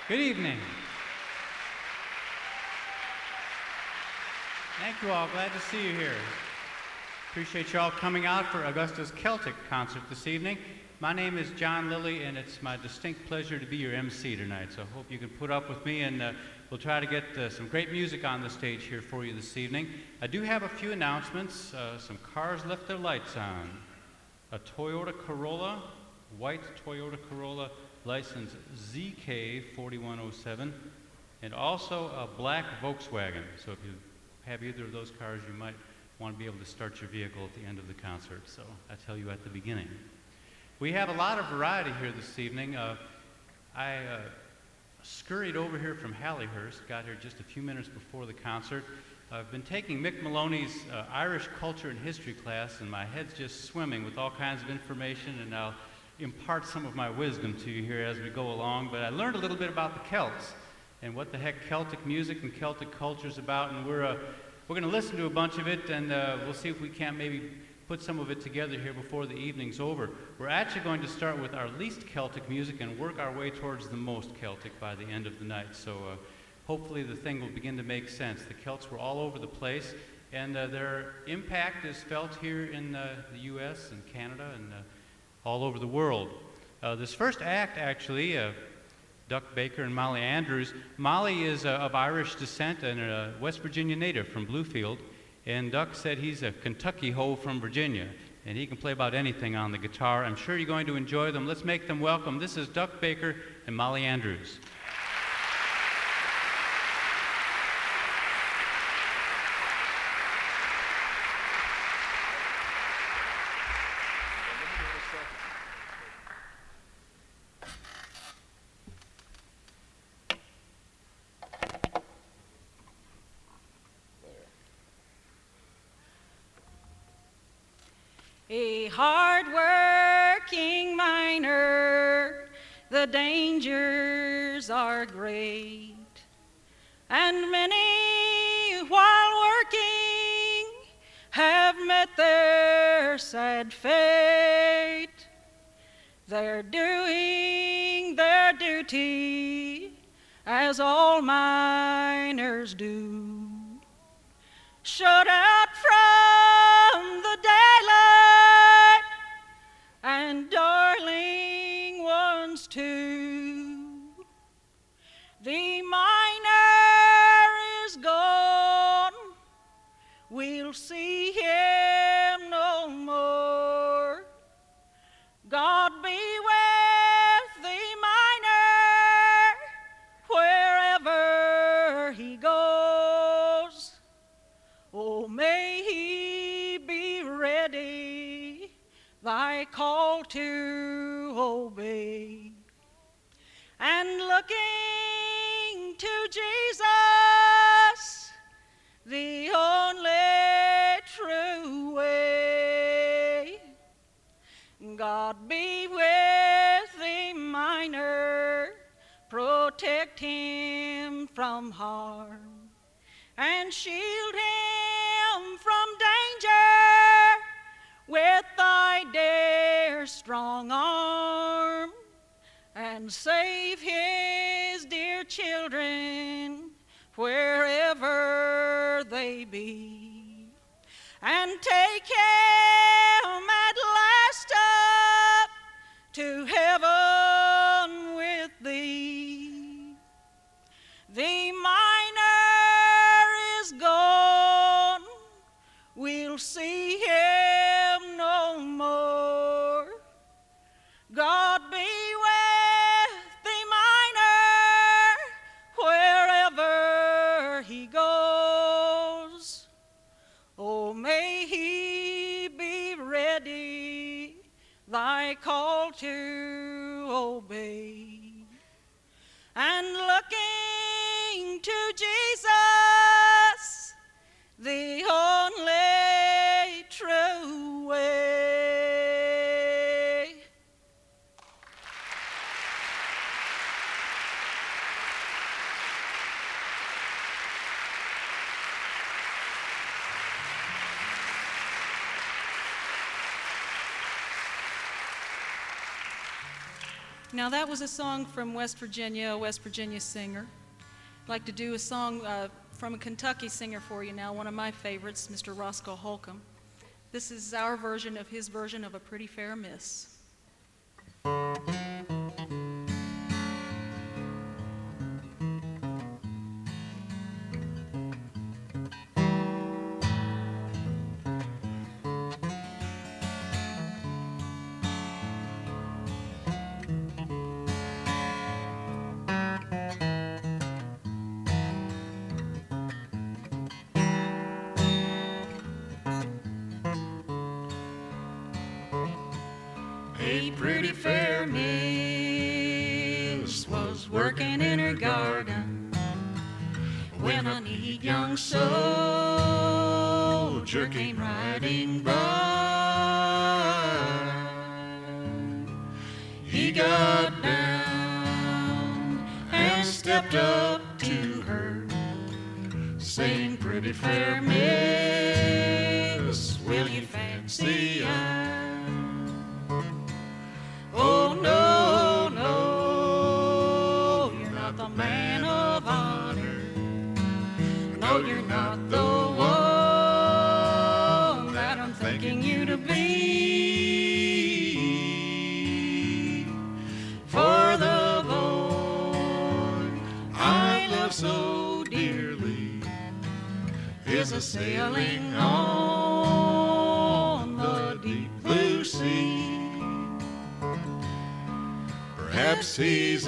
Good evening. Thank you all. Glad to see you here. Appreciate you all coming out for Augusta's Celtic concert this evening. My name is John Lilly, and it's my distinct pleasure to be your MC tonight. So I hope you can put up with me, and we'll try to get some great music on the stage here for you this evening. I do have a few announcements. Some cars left their lights on. A Toyota Corolla, white Toyota Corolla, license ZK4107, and also a black Volkswagen. So if you have either of those cars, you might want to be able to start your vehicle at the end of the concert. So I tell you at the beginning. We have a lot of variety here this evening. I scurried over here from Hallihurst, got here just a few minutes before the concert. I've been taking Mick Maloney's Irish culture and history class, and my head's just swimming with all kinds of information, and I'll impart some of my wisdom to you here as we go along. But I learned a little bit about the Celts and what the heck Celtic music and Celtic culture is about, and we're going to listen to a bunch of it, and we'll see if we can't maybe put some of it together here before the evening's over. We're actually going to start with our least Celtic music and work our way towards the most Celtic by the end of the night. So hopefully the thing will begin to make sense. The Celts were all over the place, and their impact is felt here in the U.S. and Canada and all over the world. This first act, actually, Duck Baker and Molly Andrews. Molly is of Irish descent and a West Virginia native from Bluefield. And Duck said he's a Kentucky hoe from Virginia, and he can play about anything on the guitar. I'm sure you're going to enjoy them. Let's make them welcome. This is Duck Baker and Molly Andrews. A hard-working miner, the dangers are great, and many, while working, have met their sad fate. They're doing their duty, as all miners do, shut out from the daylight, and darling ones too. The miner is gone, we'll see him no more. God be with the miner wherever he goes. Oh, may he be ready, thy call to obey. And looking to Jesus, the only true way. God be with the miner, protect him from harm, and shield him from danger with thy dear strong arm, and save his dear children wherever they be, and take him at last up to heaven with thee. The miner is gone, we'll see him no more. God be with the miner wherever he goes. Oh, may he be ready, thy call to obey. And looking to Jesus, the only true way. Now that was a song from West Virginia, a West Virginia singer. I'd like to do a song from a Kentucky singer for you now, one of my favorites, Mr. Roscoe Holcomb. This is our version of his version of A Pretty Fair Miss. A pretty fair miss was working in her garden when a neat young soldier came riding by. He got down and stepped up to her, saying, "Pretty fair miss, will you fancy I?" Oh, no, no, you're not the man of honor. No, you're not the one that I'm thinking you to be. For the boy I love so dearly is a sailing on the deep blue sea. Perhaps he's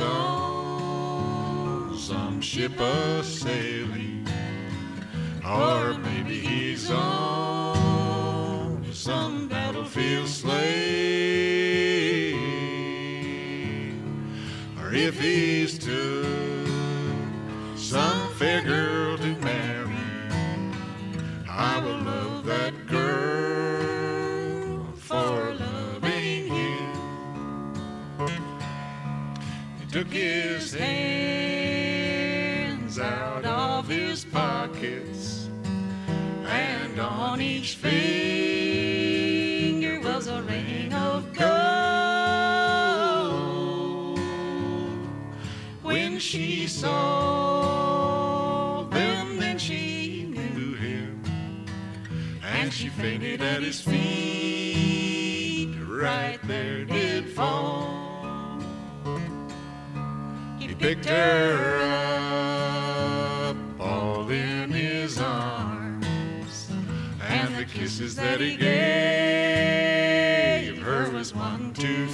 on some ship a-sailing, or maybe he's on some battlefield slain. Or if he's to some fair girl to marry, I will love that girl for loving him. Took his hands out of his pockets, and on each finger was a ring of gold. When she saw them, then she knew him, and she fainted at his feet, right there did fall. He picked her up all in his arms, and the kisses that he gave her was 1, 2,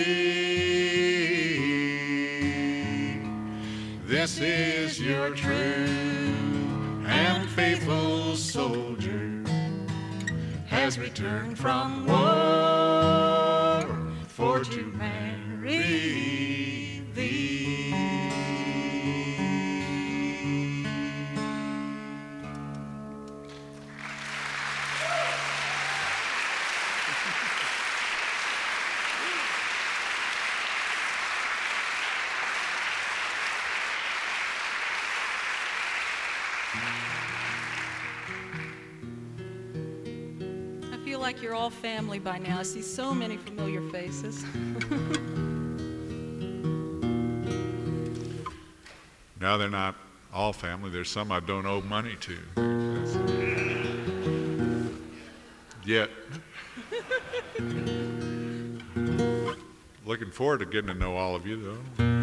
3. This is your true and faithful soldier, has returned from war for to marry thee. I feel like you're all family by now. I see so many familiar faces. Now they're not all family. There's some I don't owe money to. Yet. Looking forward to getting to know all of you, though.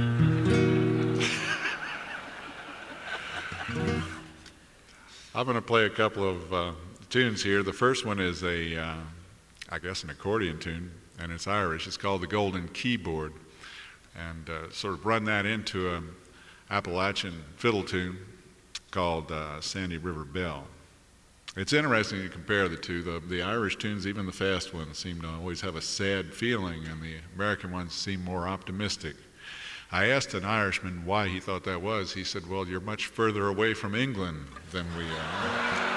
I'm going to play a couple of tunes here. The first one is I guess an accordion tune, and it's Irish. It's called the Golden Keyboard, and sort of run that into an Appalachian fiddle tune called Sandy River Bell. It's interesting to compare the two. The Irish tunes, even the fast ones, seem to always have a sad feeling, and the American ones seem more optimistic. I asked an Irishman why he thought that was. He said, "Well, you're much further away from England than we are."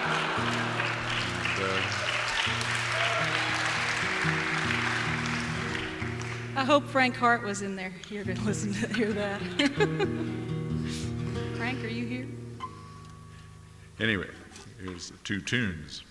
And, I hope Frank Hart was in there here to listen to hear that. Frank, are you here? anyway, here's the two tunes.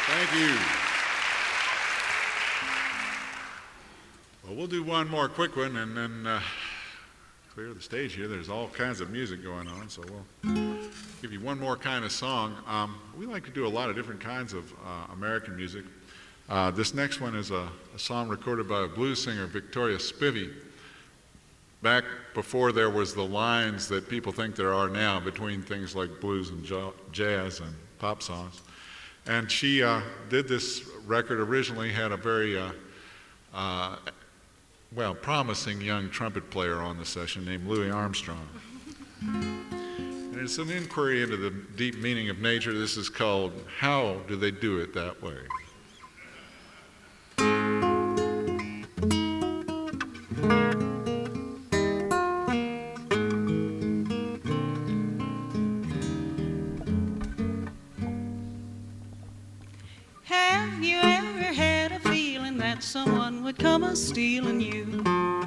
Thank you. Well, we'll do one more quick one and then clear the stage here. There's all kinds of music going on, so we'll give you one more kind of song. We like to do a lot of different kinds of American music. This next one is a song recorded by a blues singer, Victoria Spivey, back before there was the lines that people think there are now between things like blues and jazz and pop songs. And she did this record originally, had a very promising young trumpet player on the session named Louis Armstrong. And it's an inquiry into the deep meaning of nature. This is called How Do They Do It That Way? Have you ever had a feeling that someone would come a-stealing you?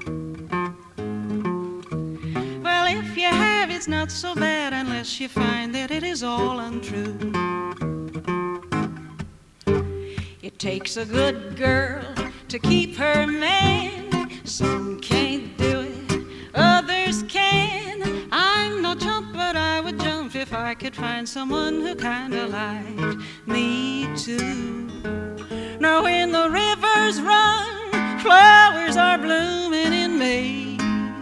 Well, if you have, it's not so bad unless you find that it is all untrue. It takes a good girl to keep her man. Some can't do it, others can. I'm no chump, but I would jump if I could find someone who kinda liked me too. Now when the rivers run, flowers are blooming in May.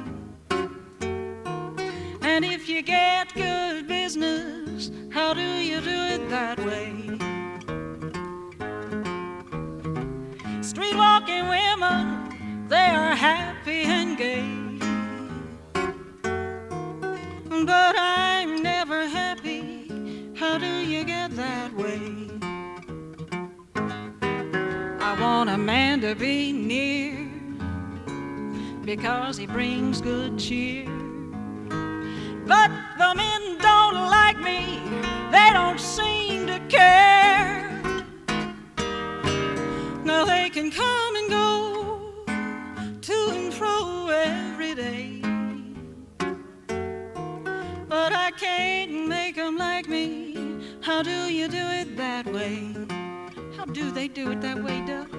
And if you get good business, how do you do it that way? Street walking women, they are happy and gay. But I'm never happy, how do you get that way? I want a man to be near because he brings good cheer. But the men don't like me, they don't seem to care. Now they can come and go to and fro every day, but I can't make them like me. How do you do it that way? How do they do it that way, Doug?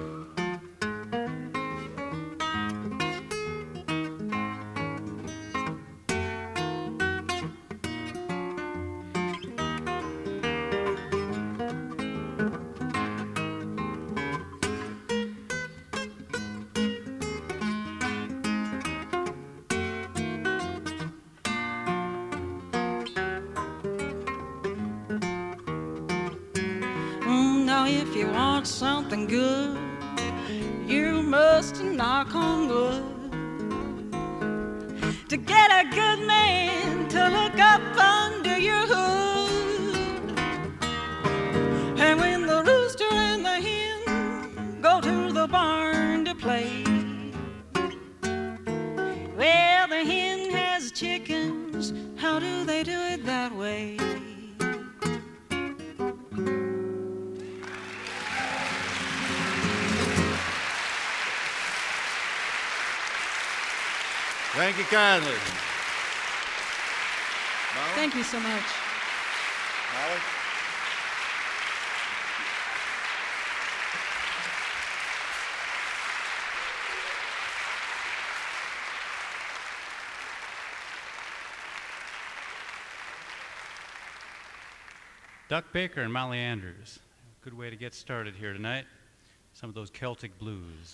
Now if you want something good, you must knock on wood. To get a good man to look up under your hood. And when the rooster and the hen go to the barn to play, well, the hen has chickens, how do they do it that way? Thank you kindly. Molly? Thank you so much. Molly? Duck Baker and Molly Andrews. Good way to get started here tonight. Some of those Celtic blues.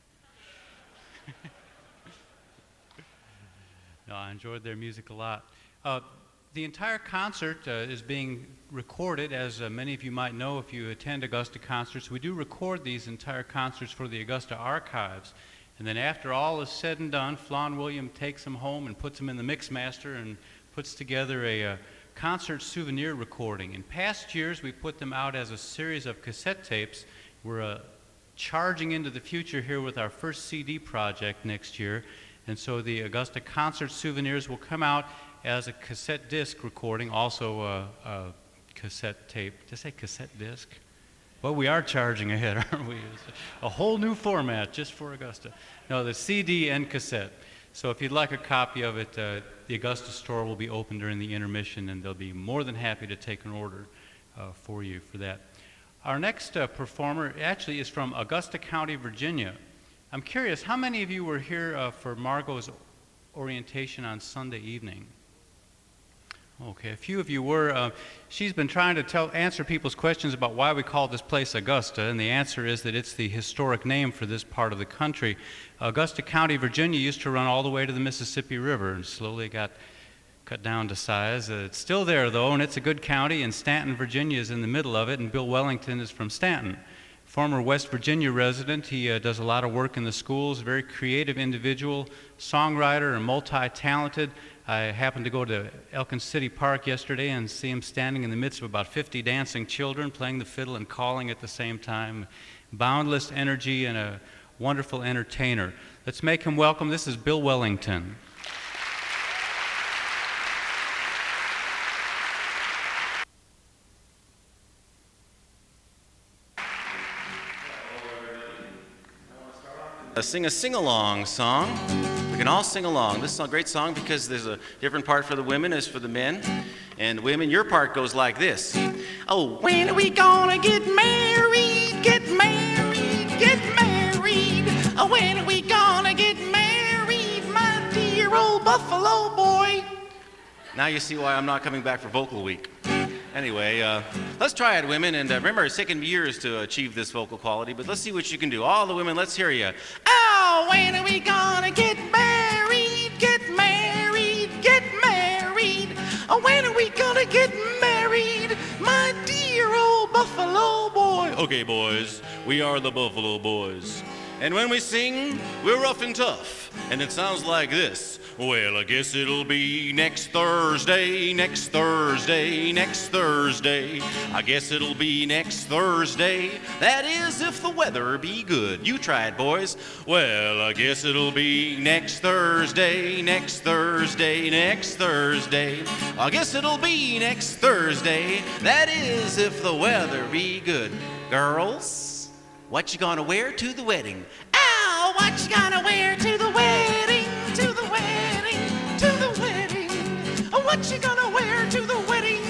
No, I enjoyed their music a lot. The entire concert is being recorded, as many of you might know if you attend Augusta concerts. We do record these entire concerts for the Augusta archives. And then after all is said and done, Flawn William takes them home and puts them in the Mixmaster and puts together a concert souvenir recording. In past years, we put them out as a series of cassette tapes. We're charging into the future here with our first CD project next year. And so the Augusta concert souvenirs will come out as a cassette disc recording, also a cassette tape. Did I say cassette disc? Well, we are charging ahead, aren't we? It's a whole new format just for Augusta. No, the CD and cassette. So if you'd like a copy of it, the Augusta store will be open during the intermission, and they'll be more than happy to take an order for you for that. Our next performer actually is from Augusta County, Virginia. I'm curious, how many of you were here for Margot's orientation on Sunday evening? Okay, a few of you were. She's been trying to answer people's questions about why we call this place Augusta, and the answer is that it's the historic name for this part of the country. Augusta County, Virginia used to run all the way to the Mississippi River and slowly got cut down to size. It's still there, though, and it's a good county, and Stanton, Virginia is in the middle of it, and Bill Wellington is from Stanton. Former West Virginia resident, he does a lot of work in the schools, very creative individual, songwriter, and multi-talented. I happened to go to Elkin City Park yesterday and see him standing in the midst of about 50 dancing children, playing the fiddle and calling at the same time. Boundless energy and a wonderful entertainer. Let's make him welcome. This is Bill Wellington. Sing a sing-along song. We can all sing along. This is a great song because there's a different part for the women as for the men. And women, your part goes like this. Oh, when are we gonna get married? Get married, get married. Oh, when are we gonna get married, my dear old Buffalo boy? Now you see why I'm not coming back for Vocal Week. Anyway, let's try it, women. And remember, it's taken years to achieve this vocal quality, but let's see what you can do. All the women, let's hear you. Oh, when are we gonna get married? Get married, get married. Oh, when are we gonna get married, my dear old Buffalo boy? Okay, boys, we are the Buffalo Boys. And when we sing, we're rough and tough. And it sounds like this. Well, I guess it'll be next Thursday, next Thursday, next Thursday. I guess it'll be next Thursday. That is if the weather be good. You try it, boys. Well, I guess it'll be next Thursday, next Thursday, next Thursday. I guess it'll be next Thursday. That is if the weather be good. Girls, what you gonna wear to the wedding? Ow, what you gonna wear to the wedding? To the wedding, to the wedding. Oh, what you gonna wear to the wedding,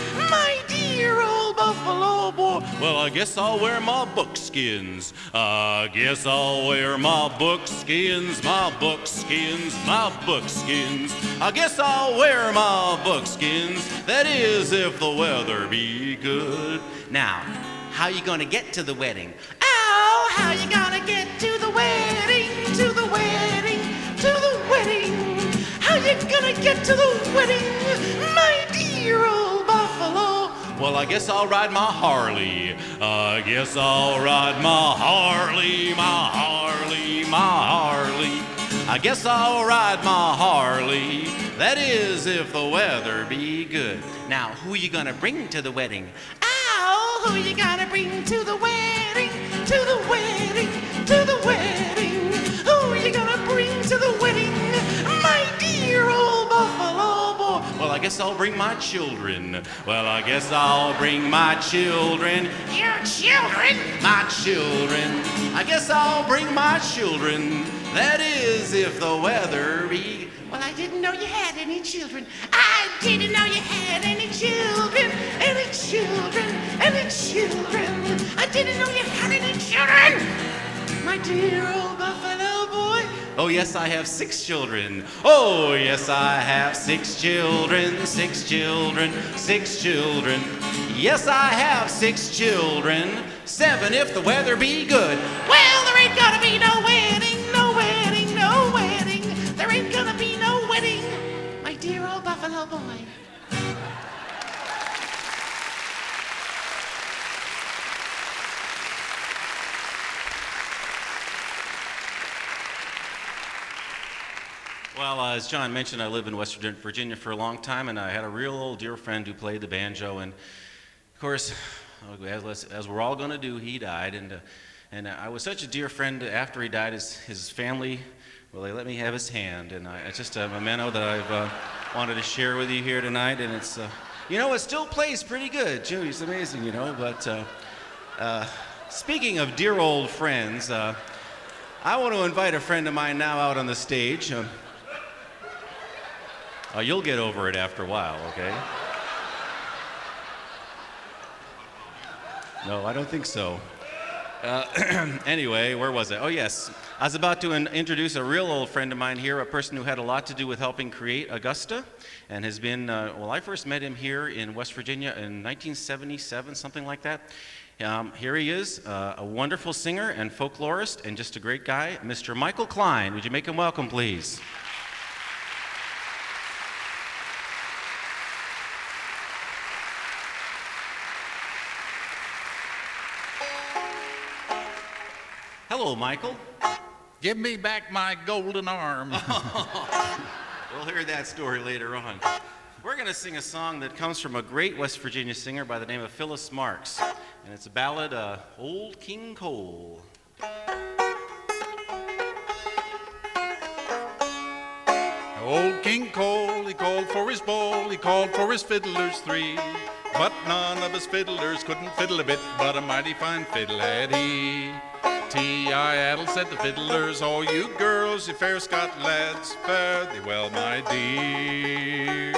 my dear old Buffalo boy? Well, I guess I'll wear my buckskins. I guess I'll wear my buckskins, my buckskins, my buckskins. I guess I'll wear my buckskins. That is if the weather be good. Now, how you gonna get to the wedding? Oh, how you gonna get to the wedding, to the wedding, to the wedding? How you gonna get to the wedding, my dear old Buffalo? Well, I guess I'll ride my Harley. I guess I'll ride my Harley, my Harley, my Harley. I guess I'll ride my Harley. That is if the weather be good. Now, who you gonna bring to the wedding? Ow, who you gonna bring to the wedding, to the wedding, to the wedding? Who you gonna bring to the wedding, my dear old Buffalo boy? Well, I guess I'll bring my children. Well, I guess I'll bring my children. Your children? My children. I guess I'll bring my children. That is if the weather be... Well, I didn't know you had any children. I didn't know you had any children, any children, any children. I didn't know you had any children, my dear old Buffalo boy. Oh, yes, I have 6 children. Oh, yes, I have 6 children, 6 children, 6 children. Yes, I have 6 children, 7 if the weather be good. Well, there ain't gonna be no wedding, no wedding, no wedding. There ain't gonna be no wedding, my dear old Buffalo boy. Well, as John mentioned, I lived in West Virginia for a long time, and I had a real old dear friend who played the banjo. And of course, as we're all going to do, he died. And I was such a dear friend. After he died, his family, well, they let me have his hand, and it's just a memento that I've wanted to share with you here tonight. And it's, you know, it still plays pretty good too. It's amazing, you know. But speaking of dear old friends, I want to invite a friend of mine now out on the stage. You'll get over it after a while, okay? No, I don't think so. Anyway, where was I? Oh, yes. I was about to introduce a real old friend of mine here, a person who had a lot to do with helping create Augusta, and has been, well, I first met him here in West Virginia in 1977, something like that. Here he is, a wonderful singer and folklorist, and just a great guy, Mr. Michael Klein. Would you make him welcome, please? Hello, Michael. Give me back my golden arm. We'll hear that story later on. We're going to sing a song that comes from a great West Virginia singer by the name of Phyllis Marks, and it's a ballad, Old King Cole. Old King Cole, he called for his bowl, he called for his fiddlers three. But none of his fiddlers couldn't fiddle a bit, but a mighty fine fiddle had he. T.I. Addle said the fiddlers, all you girls, you fair Scot lads, fare thee well, my dears.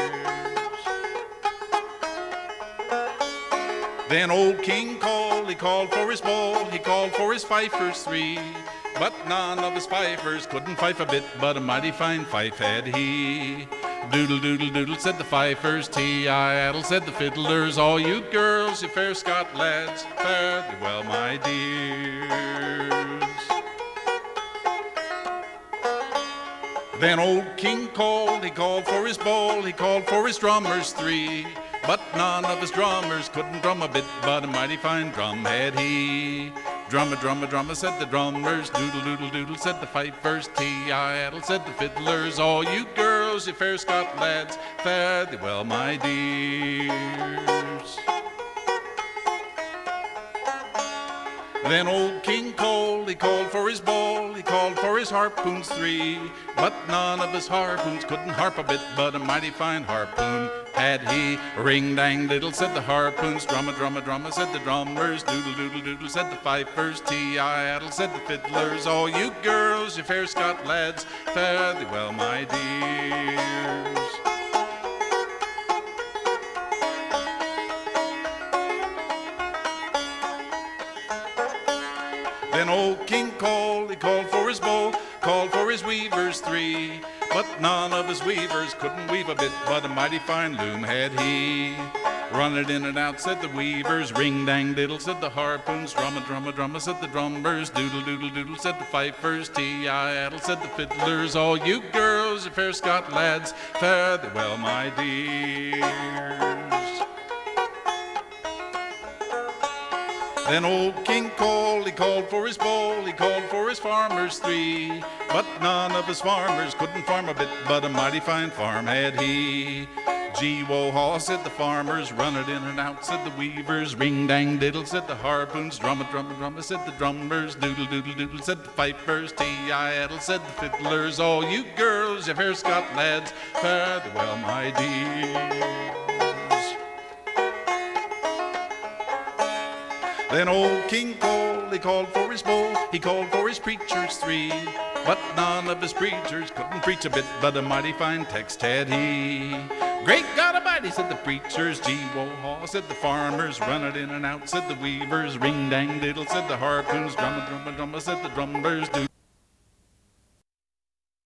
Then old King Cole, he called for his bowl, he called for his fifers three. But none of his fifers couldn't fife a bit, but a mighty fine fife had he. Doodle, doodle, doodle, said the fifers, T.I. Addle said the fiddlers, all you girls, you fair Scot lads, fare thee well, my dears. Then old King Cole, he called for his bowl, he called for his drummers three. But none of his drummers couldn't drum a bit, but a mighty fine drum had he. Drummer, drummer, drummer, said the drummers, doodle, doodle, doodle, said the fifers, T.I. Addle said the fiddlers, all you girls, you fair Scot lads, fare thee well, my dears. Then old King Cole, he called for his bowl, he called for his harpoons three. But none of his harpoons couldn't harp a bit, but a mighty fine harpoon had he. Ring dang diddle, said the harpoons, drummer, drummer, drummer, said the drummers, doodle, doodle, doodle, said the fifers, T.I. Addle said the fiddlers, all you girls, you fair Scot lads, fare thee well, my dears. Then old King Cole, he called for his bowl, called for his weavers three. But none of his weavers couldn't weave a bit, but a mighty fine loom had he. Run it in and out, said the weavers, ring dang diddle, said the harpoons, drummer, drummer, drummer, said the drummers, doodle, doodle, doodle, said the fifers, T.I. Addle said the fiddlers, all you girls, you fair Scot lads, fare thee well, my dears. Then old King Cole, he called for his bowl, he called for his farmers three. But none of his farmers couldn't farm a bit, but a mighty fine farm had he. Gee-wo-haw, said the farmers, run it in and out, said the weavers, ring-dang-diddle, said the harpoons, drummer, drummer, drummer, said the drummers, doodle-doodle-doodle, said the fifers, T.I. Addle, said the fiddlers, all you girls, you fair Scot lads, fare thee well, my dears. Then old King Cole, he called for his bowl, he called for his preachers three. But none of his preachers couldn't preach a bit, but a mighty fine text had he. Great God Almighty, said the preachers, gee-wo-haw, said the farmers, run it in and out, said the weavers, ring-dang-diddle, said the harpoons, drummer, drummer, drummer, said the drummers, do.